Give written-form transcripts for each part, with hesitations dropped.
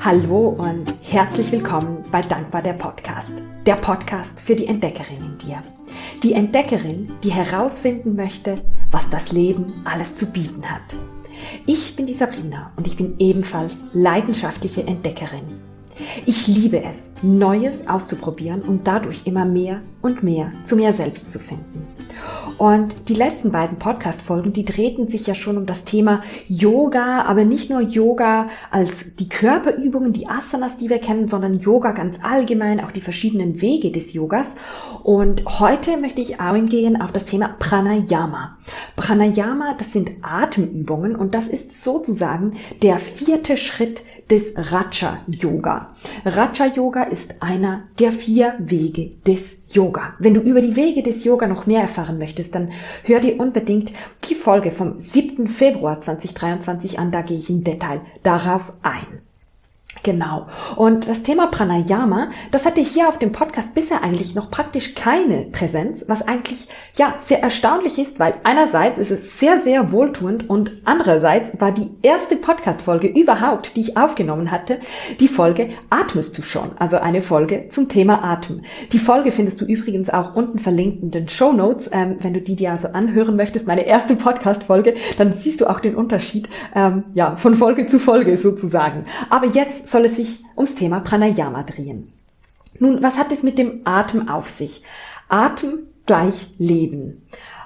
Hallo und herzlich willkommen bei Dankbar der Podcast. Der Podcast für die Entdeckerin in dir. Die Entdeckerin, die herausfinden möchte, was das Leben alles zu bieten hat. Ich bin die Sabrina und ich bin ebenfalls leidenschaftliche Entdeckerin. Ich liebe es, Neues auszuprobieren und dadurch immer mehr und mehr zu mir selbst zu finden. Und die letzten beiden Podcast-Folgen, die drehten sich ja schon um das Thema Yoga, aber nicht nur Yoga als die Körperübungen, die Asanas, die wir kennen, sondern Yoga ganz allgemein, auch die verschiedenen Wege des Yogas. Und heute möchte ich eingehen auf das Thema Pranayama. Pranayama, das sind Atemübungen und das ist sozusagen der 4. Schritt des Raja Yoga. Raja Yoga ist einer der 4 Wege des Yoga. Wenn du über die Wege des Yoga noch mehr erfahren möchtest, dann hör dir unbedingt die Folge vom 7. Februar 2023 an, da gehe ich im Detail darauf ein. Genau. Und das Thema Pranayama, das hatte hier auf dem Podcast bisher eigentlich noch praktisch keine Präsenz, was eigentlich sehr erstaunlich ist, weil einerseits ist es sehr, sehr wohltuend und andererseits war die erste Podcast-Folge überhaupt, die ich aufgenommen hatte, die Folge Atmest du schon? Also eine Folge zum Thema Atem. Die Folge findest du übrigens auch unten verlinkt in den Shownotes. Wenn du die dir also anhören möchtest, meine erste Podcast-Folge, dann siehst du auch den Unterschied von Folge zu Folge sozusagen. Aber jetzt soll es sich ums Thema Pranayama drehen. Nun, was hat es mit dem Atem auf sich? Atem gleich Leben.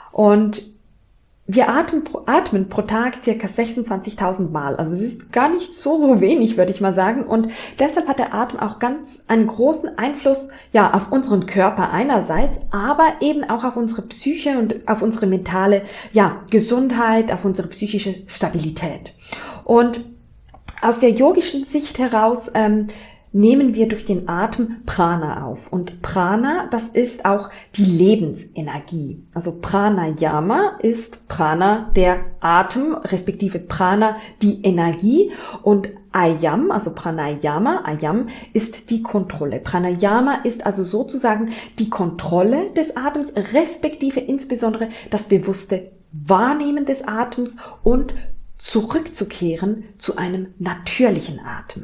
Und wir atmen pro Tag ca. 26.000 Mal. Also es ist gar nicht so wenig, würde ich mal sagen. Und deshalb hat der Atem auch ganz einen großen Einfluss auf unseren Körper einerseits, aber eben auch auf unsere Psyche und auf unsere mentale Gesundheit, auf unsere psychische Stabilität. Und aus der yogischen Sicht heraus nehmen wir durch den Atem Prana auf. Und Prana, das ist auch die Lebensenergie. Also Pranayama ist Prana der Atem, respektive Prana die Energie. Und Ayam, also Pranayama, Ayam ist die Kontrolle. Pranayama ist also sozusagen die Kontrolle des Atems, respektive insbesondere das bewusste Wahrnehmen des Atems und zurückzukehren zu einem natürlichen Atem.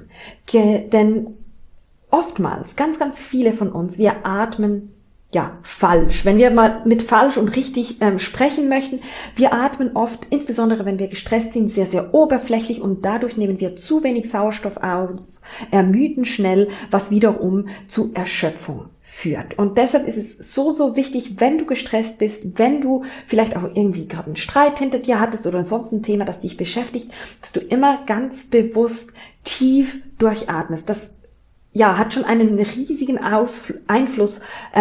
Denn oftmals, ganz, ganz viele von uns, wir atmen falsch. Wenn wir mal mit falsch und richtig sprechen möchten, wir atmen oft, insbesondere wenn wir gestresst sind, sehr, sehr oberflächlich und dadurch nehmen wir zu wenig Sauerstoff auf, ermüden schnell, was wiederum zu Erschöpfung führt. Und deshalb ist es so wichtig, wenn du gestresst bist, wenn du vielleicht auch irgendwie gerade einen Streit hinter dir hattest oder sonst ein Thema, das dich beschäftigt, dass du immer ganz bewusst tief durchatmest. Das hat schon einen riesigen Einfluss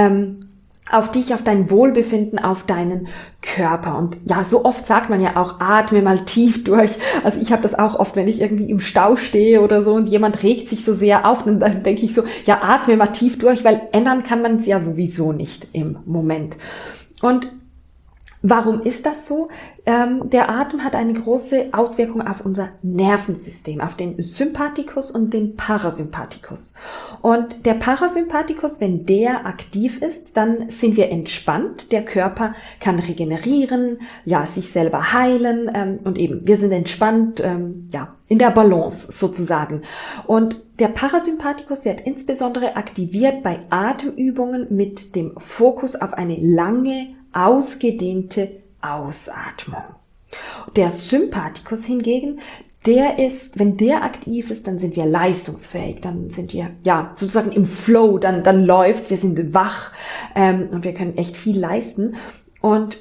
auf dich, auf dein Wohlbefinden, auf deinen Körper. Und so oft sagt man ja auch, atme mal tief durch. Also ich habe das auch oft, wenn ich irgendwie im Stau stehe oder so und jemand regt sich so sehr auf, dann denke ich so, atme mal tief durch, weil ändern kann man es ja sowieso nicht im Moment. Und warum ist das so? Der Atem hat eine große Auswirkung auf unser Nervensystem, auf den Sympathikus und den Parasympathikus. Und der Parasympathikus, wenn der aktiv ist, dann sind wir entspannt. Der Körper kann regenerieren, sich selber heilen und eben, wir sind entspannt, in der Balance sozusagen. Und der Parasympathikus wird insbesondere aktiviert bei Atemübungen mit dem Fokus auf eine lange, ausgedehnte Ausatmung. Der Sympathikus hingegen, der ist, wenn der aktiv ist, dann sind wir leistungsfähig, dann sind wir sozusagen im Flow, dann läuft's, wir sind wach und wir können echt viel leisten. Und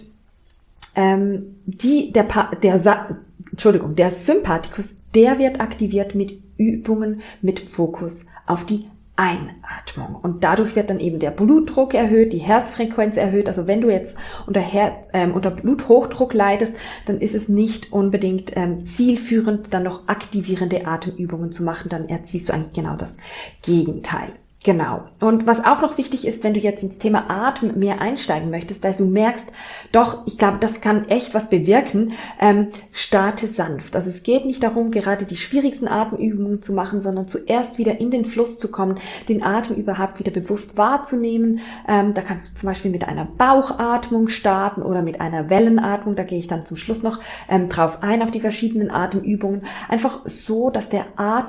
der Sympathikus, der wird aktiviert mit Übungen mit Fokus auf die Einatmung. Und dadurch wird dann eben der Blutdruck erhöht, die Herzfrequenz erhöht. Also wenn du jetzt unter Bluthochdruck leidest, dann ist es nicht unbedingt zielführend, dann noch aktivierende Atemübungen zu machen. Dann erzielst du eigentlich genau das Gegenteil. Genau. Und was auch noch wichtig ist, wenn du jetzt ins Thema Atmen mehr einsteigen möchtest, weil du merkst, doch, ich glaube, das kann echt was bewirken, starte sanft. Also es geht nicht darum, gerade die schwierigsten Atemübungen zu machen, sondern zuerst wieder in den Fluss zu kommen, den Atem überhaupt wieder bewusst wahrzunehmen. Da kannst du zum Beispiel mit einer Bauchatmung starten oder mit einer Wellenatmung. Da gehe ich dann zum Schluss noch drauf ein, auf die verschiedenen Atemübungen. Einfach so, dass der Atem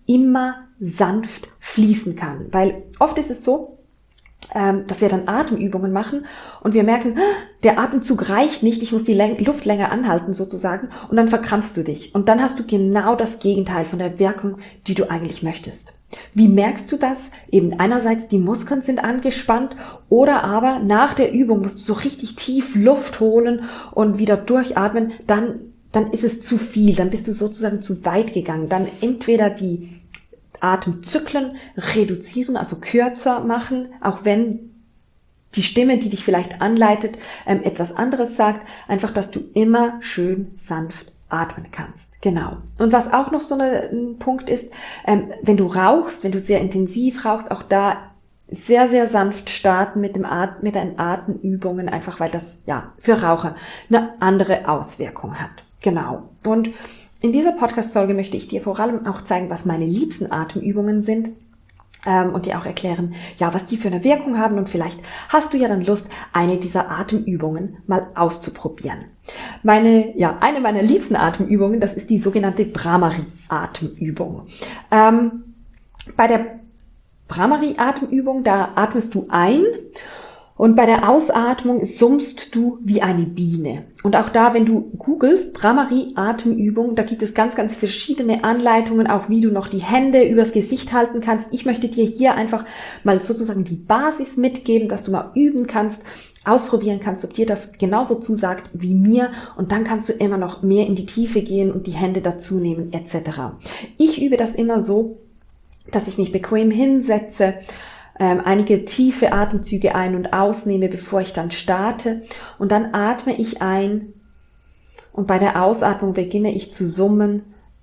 immer sanft fließen kann. Weil oft ist es so, dass wir dann Atemübungen machen und wir merken, der Atemzug reicht nicht, ich muss die Luft länger anhalten sozusagen, und dann verkrampfst du dich. Und dann hast du genau das Gegenteil von der Wirkung, die du eigentlich möchtest. Wie merkst du das? Eben einerseits die Muskeln sind angespannt oder aber nach der Übung musst du so richtig tief Luft holen und wieder durchatmen, dann ist es zu viel, dann bist du sozusagen zu weit gegangen. Dann entweder die Atemzyklen reduzieren, also kürzer machen, auch wenn die Stimme, die dich vielleicht anleitet, etwas anderes sagt, einfach, dass du immer schön sanft atmen kannst. Genau. Und was auch noch so ein Punkt ist, wenn du rauchst, wenn du sehr intensiv rauchst, auch da sehr, sehr sanft starten mit den Atemübungen, einfach weil das ja für Raucher eine andere Auswirkung hat. Genau. Und in dieser Podcast-Folge möchte ich dir vor allem auch zeigen, was meine liebsten Atemübungen sind und dir auch erklären, ja, was die für eine Wirkung haben, und vielleicht hast du ja dann Lust, eine dieser Atemübungen mal auszuprobieren. Eine meiner liebsten Atemübungen, das ist die sogenannte Bhramari-Atemübung. Bei der Bhramari-Atemübung, da atmest du ein. Und bei der Ausatmung summst du wie eine Biene. Und auch da, wenn du googelst, Bhramari-Atemübung, da gibt es ganz, ganz verschiedene Anleitungen, auch wie du noch die Hände übers Gesicht halten kannst. Ich möchte dir hier einfach mal sozusagen die Basis mitgeben, dass du mal üben kannst, ausprobieren kannst, ob dir das genauso zusagt wie mir. Und dann kannst du immer noch mehr in die Tiefe gehen und die Hände dazu nehmen, etc. Ich übe das immer so, dass ich mich bequem hinsetze, einige tiefe Atemzüge ein- und ausnehme, bevor ich dann starte, und dann atme ich ein und bei der Ausatmung beginne ich zu summen.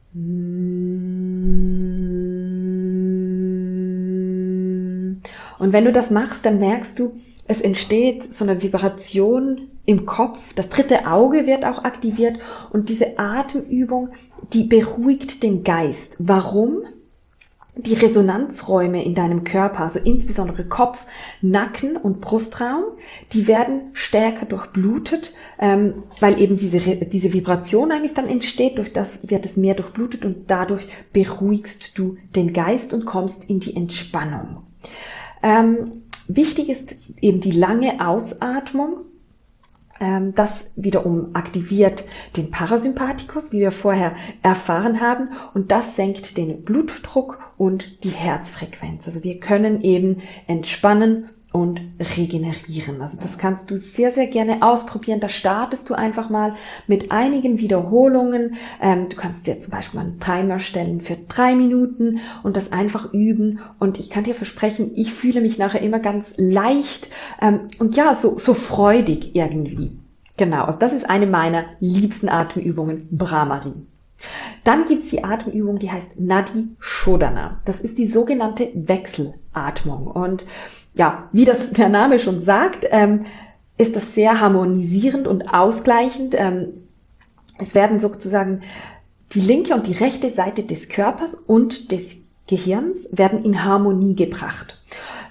Und wenn du das machst, dann merkst du, es entsteht so eine Vibration im Kopf, das dritte Auge wird auch aktiviert, und diese Atemübung, die beruhigt den Geist. Warum? Die Resonanzräume in deinem Körper, also insbesondere Kopf, Nacken und Brustraum, die werden stärker durchblutet, weil eben diese Vibration eigentlich dann entsteht, durch das wird es mehr durchblutet und dadurch beruhigst du den Geist und kommst in die Entspannung. Wichtig ist eben die lange Ausatmung. Das wiederum aktiviert den Parasympathikus, wie wir vorher erfahren haben, und das senkt den Blutdruck und die Herzfrequenz. Also wir können eben entspannen und regenerieren. Also das kannst du sehr, sehr gerne ausprobieren. Da startest du einfach mal mit einigen Wiederholungen. Du kannst dir zum Beispiel mal einen Timer stellen für 3 Minuten und das einfach üben. Und ich kann dir versprechen, ich fühle mich nachher immer ganz leicht und ja, so freudig irgendwie. Genau, also das ist eine meiner liebsten Atemübungen, Bhramari. Dann gibt es die Atemübung, die heißt Nadi Shodhana. Das ist die sogenannte Wechselatmung. Und ja, wie das der Name schon sagt, ist das sehr harmonisierend und ausgleichend. Es werden sozusagen die linke und die rechte Seite des Körpers und des Gehirns werden in Harmonie gebracht.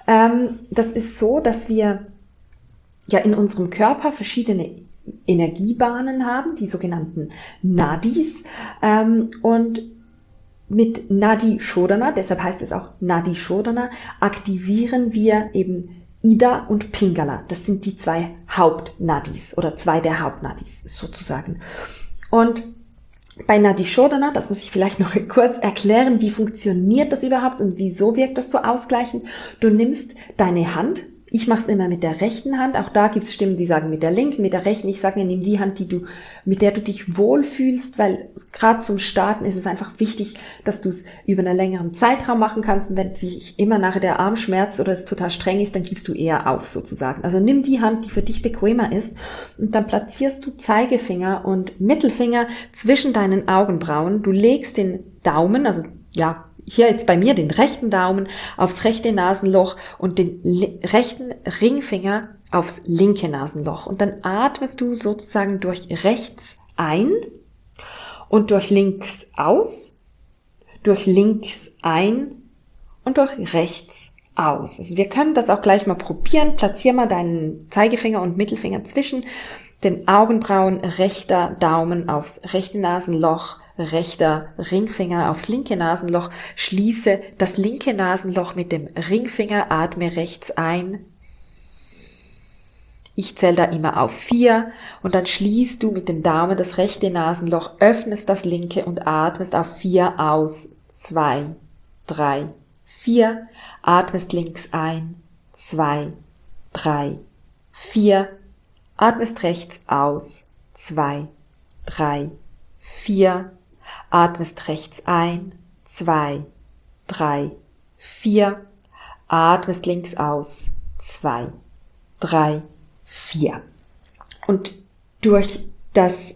Das ist so, dass wir ja in unserem Körper verschiedene Energiebahnen haben, die sogenannten Nadis, und mit Nadi Shodhana, deshalb heißt es auch Nadi Shodhana, aktivieren wir eben Ida und Pingala. Das sind die 2 Hauptnadis oder 2 der Hauptnadis sozusagen. Und bei Nadi Shodhana, das muss ich vielleicht noch kurz erklären, wie funktioniert das überhaupt und wieso wirkt das so ausgleichend. Du nimmst deine Hand. Ich mache es immer mit der rechten Hand. Auch da gibt es Stimmen, die sagen mit der linken, mit der rechten. Ich sage mir, nimm die Hand, mit der du dich wohlfühlst, weil gerade zum Starten ist es einfach wichtig, dass du es über einen längeren Zeitraum machen kannst. Und wenn dich immer nachher der Arm schmerzt oder es total streng ist, dann gibst du eher auf sozusagen. Also nimm die Hand, die für dich bequemer ist, und dann platzierst du Zeigefinger und Mittelfinger zwischen deinen Augenbrauen. Du legst den Daumen, also ja, hier jetzt bei mir den rechten Daumen aufs rechte Nasenloch und den rechten Ringfinger aufs linke Nasenloch. Und dann atmest du sozusagen durch rechts ein und durch links aus, durch links ein und durch rechts aus. Also wir können das auch gleich mal probieren. Platzier mal deinen Zeigefinger und Mittelfinger zwischen den Augenbrauen, rechter Daumen aufs rechte Nasenloch, rechter Ringfinger aufs linke Nasenloch, schließe das linke Nasenloch mit dem Ringfinger, atme rechts ein. Ich zähle da immer auf 4 und dann schließt du mit dem Daumen das rechte Nasenloch, öffnest das linke und atmest auf 4 aus. 2, 3, 4. Atmest links ein. 2, 3, 4. Atmest rechts aus. 2, 3, 4. Atmest rechts ein. 2, 3, 4. Atmest links aus. 2, 3, 4. Und durch das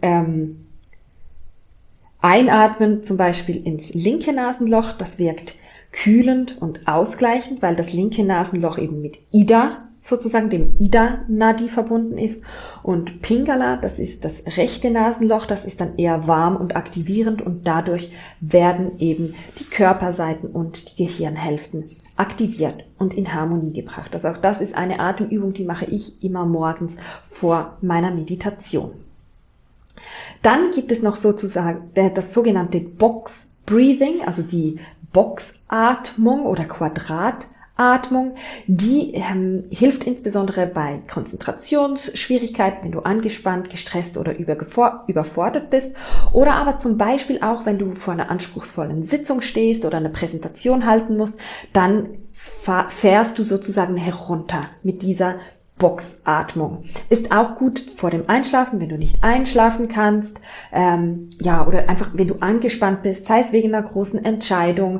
Einatmen zum Beispiel ins linke Nasenloch, das wirkt kühlend und ausgleichend, weil das linke Nasenloch eben mit Ida, sozusagen dem Ida-Nadi verbunden ist. Und Pingala, das ist das rechte Nasenloch, das ist dann eher warm und aktivierend und dadurch werden eben die Körperseiten und die Gehirnhälften aktiviert und in Harmonie gebracht. Also auch das ist eine Atemübung, die mache ich immer morgens vor meiner Meditation. Dann gibt es noch sozusagen das sogenannte Box Breathing, also die Boxatmung oder Quadratatmung. Die hilft insbesondere bei Konzentrationsschwierigkeiten, wenn du angespannt, gestresst oder überfordert bist. Oder aber zum Beispiel auch, wenn du vor einer anspruchsvollen Sitzung stehst oder eine Präsentation halten musst, dann fährst du sozusagen herunter mit dieser Boxatmung. Ist auch gut vor dem Einschlafen, wenn du nicht einschlafen kannst, oder einfach, wenn du angespannt bist, sei es wegen einer großen Entscheidung,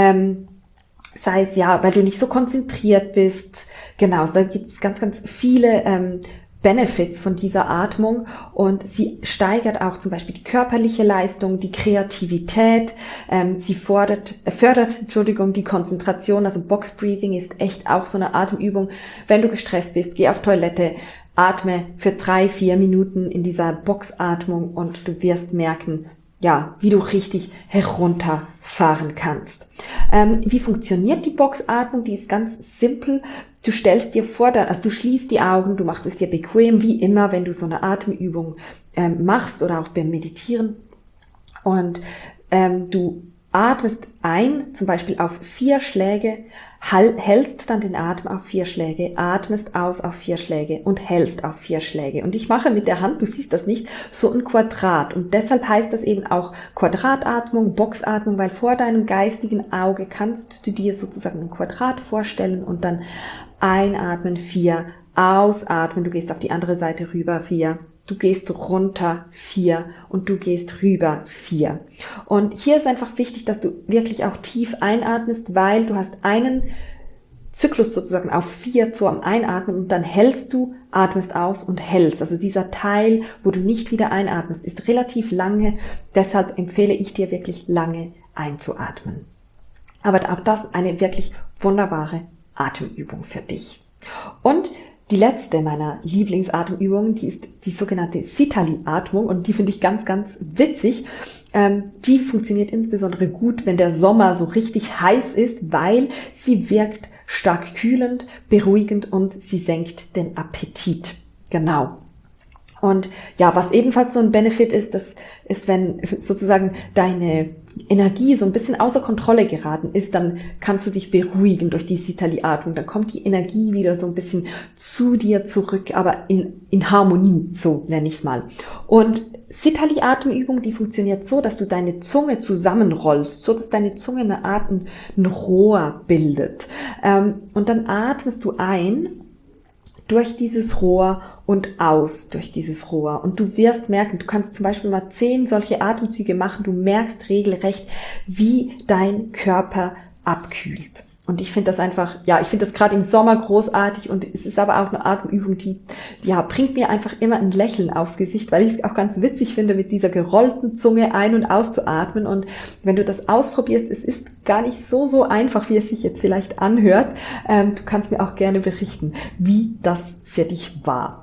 sei es weil du nicht so konzentriert bist. Genau, so, da gibt es ganz, ganz viele Benefits von dieser Atmung und sie steigert auch zum Beispiel die körperliche Leistung, die Kreativität, sie fördert die Konzentration, also Box Breathing ist echt auch so eine Atemübung. Wenn du gestresst bist, geh auf Toilette, atme für 3-4 Minuten in dieser Boxatmung und du wirst merken, wie du richtig herunterfahren kannst. Wie funktioniert die Boxatmung? Die ist ganz simpel. Du stellst dir vor, du schließt die Augen, du machst es dir bequem, wie immer, wenn du so eine Atemübung machst oder auch beim Meditieren. Und du atmest ein, zum Beispiel auf 4 Schläge, hältst dann den Atem auf 4 Schläge, atmest aus auf 4 Schläge und hältst auf 4 Schläge. Und ich mache mit der Hand, du siehst das nicht, so ein Quadrat. Und deshalb heißt das eben auch Quadratatmung, Boxatmung, weil vor deinem geistigen Auge kannst du dir sozusagen ein Quadrat vorstellen und dann einatmen 4, ausatmen, du gehst auf die andere Seite rüber 4. Du gehst runter 4 und du gehst rüber 4. Und hier ist einfach wichtig, dass du wirklich auch tief einatmest, weil du hast einen Zyklus sozusagen auf 4 zum Einatmen und dann hältst du, atmest aus und hältst. Also dieser Teil, wo du nicht wieder einatmest, ist relativ lange. Deshalb empfehle ich dir wirklich lange einzuatmen. Aber auch das eine wirklich wunderbare Atemübung für dich. Und die letzte meiner Lieblingsatemübungen, die ist die sogenannte Sitali-Atmung und die finde ich ganz, ganz witzig. Die funktioniert insbesondere gut, wenn der Sommer so richtig heiß ist, weil sie wirkt stark kühlend, beruhigend und sie senkt den Appetit. Genau. Und was ebenfalls so ein Benefit ist, das ist, wenn sozusagen deine Energie so ein bisschen außer Kontrolle geraten ist, dann kannst du dich beruhigen durch die Sitali-Atmung. Dann kommt die Energie wieder so ein bisschen zu dir zurück, aber in Harmonie, so nenne ich es mal. Und Sitali-Atemübung, die funktioniert so, dass du deine Zunge zusammenrollst, so dass deine Zunge eine Art ein Rohr bildet. Und dann atmest du ein durch dieses Rohr und aus durch dieses Rohr. Und du wirst merken, du kannst zum Beispiel mal 10 solche Atemzüge machen, du merkst regelrecht, wie dein Körper abkühlt. Und ich finde das einfach, ich finde das gerade im Sommer großartig und es ist aber auch eine Atemübung, die bringt mir einfach immer ein Lächeln aufs Gesicht, weil ich es auch ganz witzig finde, mit dieser gerollten Zunge ein- und auszuatmen. Und wenn du das ausprobierst, es ist gar nicht so einfach, wie es sich jetzt vielleicht anhört. Du kannst mir auch gerne berichten, wie das für dich war.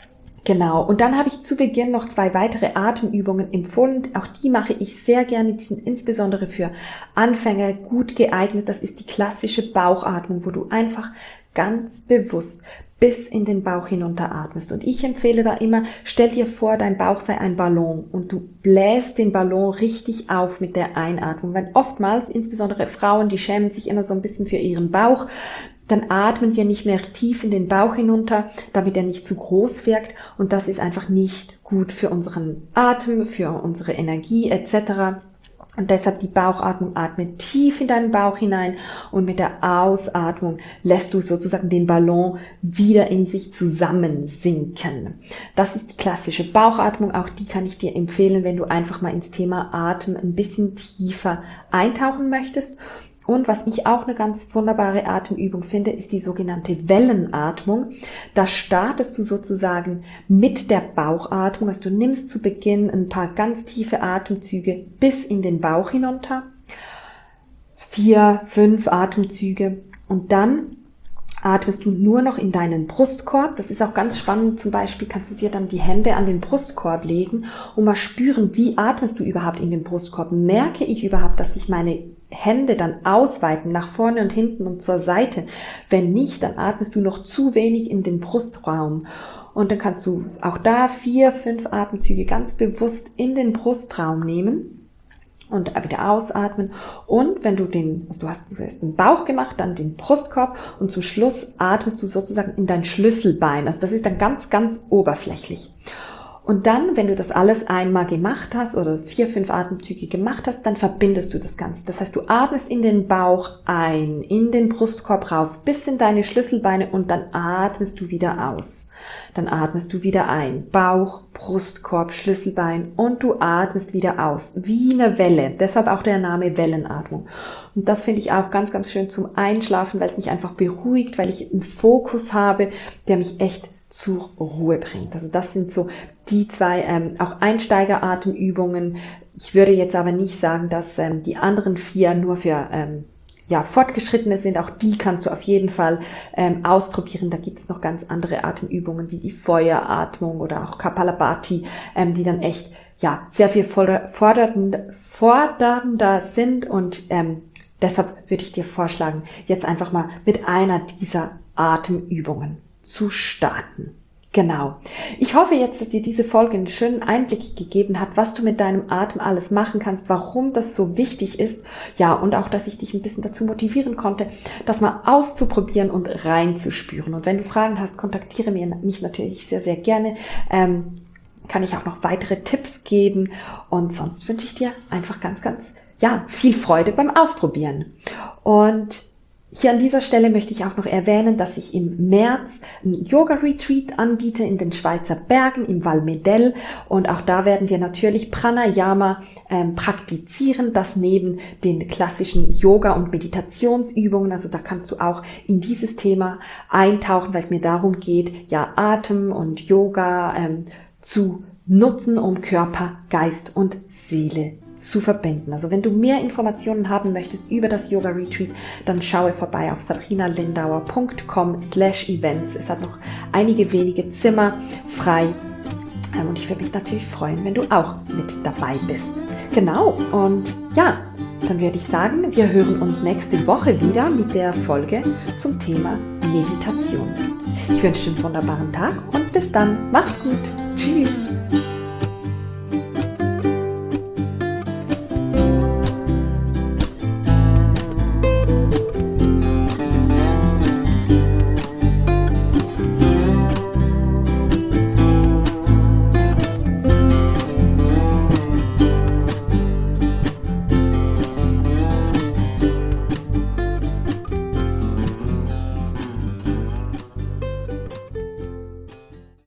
Genau, und dann habe ich zu Beginn noch 2 weitere Atemübungen empfohlen. Auch die mache ich sehr gerne, die sind insbesondere für Anfänger gut geeignet. Das ist die klassische Bauchatmung, wo du einfach ganz bewusst bis in den Bauch hinunter atmest. Und ich empfehle da immer, stell dir vor, dein Bauch sei ein Ballon und du bläst den Ballon richtig auf mit der Einatmung. Weil oftmals, insbesondere Frauen, die schämen sich immer so ein bisschen für ihren Bauch, dann atmen wir nicht mehr tief in den Bauch hinunter, damit er nicht zu groß wirkt. Und das ist einfach nicht gut für unseren Atem, für unsere Energie etc. Und deshalb die Bauchatmung, atme tief in deinen Bauch hinein und mit der Ausatmung lässt du sozusagen den Ballon wieder in sich zusammensinken. Das ist die klassische Bauchatmung, auch die kann ich dir empfehlen, wenn du einfach mal ins Thema Atem ein bisschen tiefer eintauchen möchtest. Und was ich auch eine ganz wunderbare Atemübung finde, ist die sogenannte Wellenatmung. Da startest du sozusagen mit der Bauchatmung. Also du nimmst zu Beginn ein paar ganz tiefe Atemzüge bis in den Bauch hinunter. 4, 5 Atemzüge. Und dann atmest du nur noch in deinen Brustkorb. Das ist auch ganz spannend. Zum Beispiel kannst du dir dann die Hände an den Brustkorb legen und mal spüren, wie atmest du überhaupt in den Brustkorb? Merke ich überhaupt, dass ich meine Hände dann ausweiten, nach vorne und hinten und zur Seite? Wenn nicht, dann atmest du noch zu wenig in den Brustraum. Und dann kannst du auch da 4, 5 Atemzüge ganz bewusst in den Brustraum nehmen. Und wieder ausatmen. Und wenn du du hast den Bauch gemacht, dann den Brustkorb und zum Schluss atmest du sozusagen in dein Schlüsselbein. Also das ist dann ganz, ganz oberflächlich. Und dann, wenn du das alles einmal gemacht hast oder 4, 5 Atemzüge gemacht hast, dann verbindest du das Ganze. Das heißt, du atmest in den Bauch ein, in den Brustkorb rauf, bis in deine Schlüsselbeine und dann atmest du wieder aus. Dann atmest du wieder ein, Bauch, Brustkorb, Schlüsselbein und du atmest wieder aus, wie eine Welle. Deshalb auch der Name Wellenatmung. Und das finde ich auch ganz, ganz schön zum Einschlafen, weil es mich einfach beruhigt, weil ich einen Fokus habe, der mich echt zur Ruhe bringt. Also das sind so die zwei auch Einsteigeratemübungen. Ich würde jetzt aber nicht sagen, dass die anderen 4 nur für Fortgeschrittene sind. Auch die kannst du auf jeden Fall ausprobieren. Da gibt es noch ganz andere Atemübungen wie die Feueratmung oder auch Kapalabhati, die dann echt sehr viel fordernder sind und deshalb würde ich dir vorschlagen, jetzt einfach mal mit einer dieser Atemübungen zu starten. Genau. Ich hoffe jetzt, dass dir diese Folge einen schönen Einblick gegeben hat, was du mit deinem Atem alles machen kannst, warum das so wichtig ist. Ja, und auch, dass ich dich ein bisschen dazu motivieren konnte, das mal auszuprobieren und reinzuspüren. Und wenn du Fragen hast, kontaktiere mich natürlich sehr, sehr gerne. Kann ich auch noch weitere Tipps geben. Und sonst wünsche ich dir einfach ganz, ganz, viel Freude beim Ausprobieren. Und hier an dieser Stelle möchte ich auch noch erwähnen, dass ich im März ein Yoga-Retreat anbiete in den Schweizer Bergen im Val Medel und auch da werden wir natürlich Pranayama praktizieren, das neben den klassischen Yoga- und Meditationsübungen, also da kannst du auch in dieses Thema eintauchen, weil es mir darum geht, Atem und Yoga zu nutzen, um Körper, Geist und Seele zu verbinden. Also wenn du mehr Informationen haben möchtest über das Yoga Retreat, dann schaue vorbei auf sabrinalindauer.com/events. Es hat noch einige wenige Zimmer frei und ich würde mich natürlich freuen, wenn du auch mit dabei bist. Genau, und dann würde ich sagen, wir hören uns nächste Woche wieder mit der Folge zum Thema Meditation. Ich wünsche dir einen wunderbaren Tag und bis dann. Mach's gut. Tschüss.